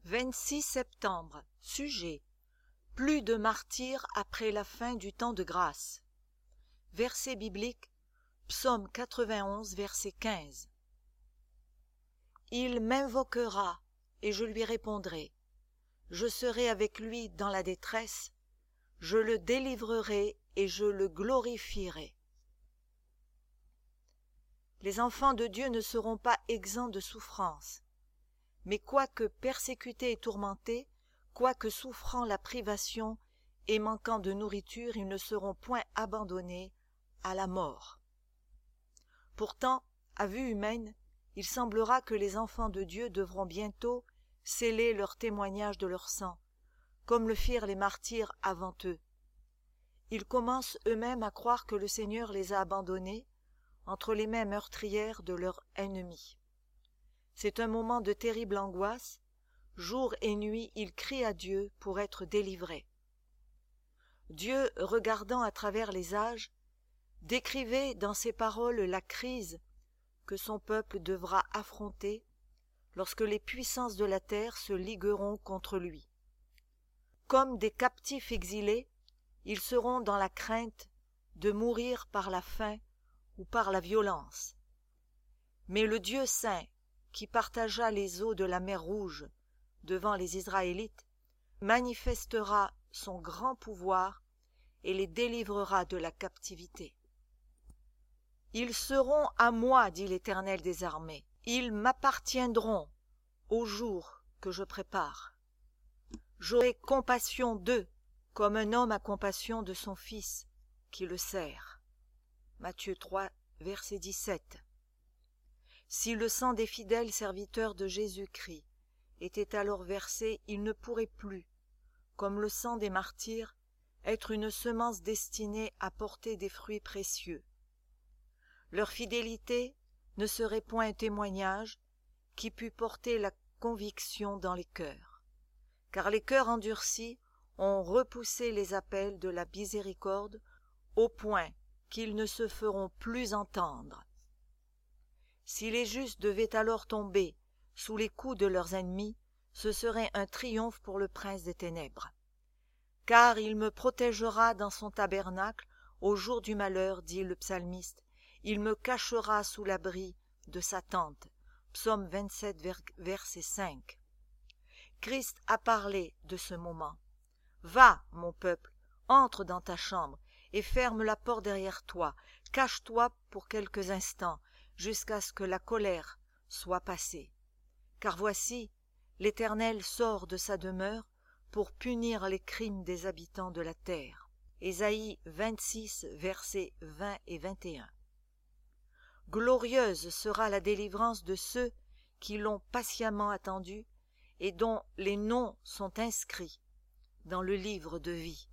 26 septembre. Sujet. Plus de martyrs après la fin du temps de grâce. Verset biblique. Psaume 91, verset 15. Il m'invoquera, et je lui répondrai. Je serai avec lui dans la détresse. Je le délivrerai et je le glorifierai. Les enfants de Dieu ne seront pas exempts de souffrance. Mais quoique persécutés et tourmentés, quoique souffrant la privation et manquant de nourriture, ils ne seront point abandonnés à la mort. Pourtant, à vue humaine, il semblera que les enfants de Dieu devront bientôt sceller leur témoignage de leur sang, comme le firent les martyrs avant eux. Ils commencent eux-mêmes à croire que le Seigneur les a abandonnés entre les mains meurtrières de leurs ennemis. C'est un moment de terrible angoisse. Jour et nuit, ils crient à Dieu pour être délivrés. Dieu, regardant à travers les âges, décrivait dans ses paroles la crise que son peuple devra affronter lorsque les puissances de la terre se ligueront contre lui. Comme des captifs exilés, ils seront dans la crainte de mourir par la faim ou par la violence. Mais le Dieu saint, qui partagea les eaux de la mer Rouge devant les Israélites, manifestera son grand pouvoir et les délivrera de la captivité. Ils seront à moi, dit l'Éternel des armées, ils m'appartiendront au jour que je prépare. J'aurai compassion d'eux, comme un homme a compassion de son fils qui le serre. Matthieu 3, verset 17. Si le sang des fidèles serviteurs de Jésus-Christ était alors versé, il ne pourrait plus, comme le sang des martyrs, être une semence destinée à porter des fruits précieux. Leur fidélité ne serait point un témoignage qui pût porter la conviction dans les cœurs, car les cœurs endurcis ont repoussé les appels de la miséricorde au point qu'ils ne se feront plus entendre. Si les justes devaient alors tomber sous les coups de leurs ennemis, ce serait un triomphe pour le prince des ténèbres. Car il me protégera dans son tabernacle au jour du malheur, dit le psalmiste. Il me cachera sous l'abri de sa tente. Psaume 27, verset 5. Christ a parlé de ce moment. Va, mon peuple, entre dans ta chambre et ferme la porte derrière toi. Cache-toi pour quelques instants, jusqu'à ce que la colère soit passée. Car voici, l'Éternel sort de sa demeure pour punir les crimes des habitants de la terre. Ésaïe 26, versets 20 et 21. Glorieuse sera la délivrance de ceux qui l'ont patiemment attendue et dont les noms sont inscrits dans le livre de vie.